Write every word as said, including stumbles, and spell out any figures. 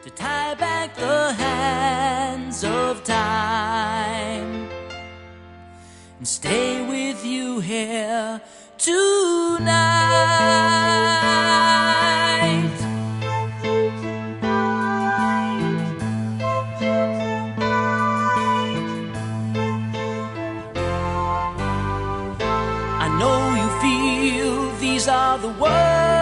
to tie back the hands of time and stay with you here tonight. I know you feel these are the words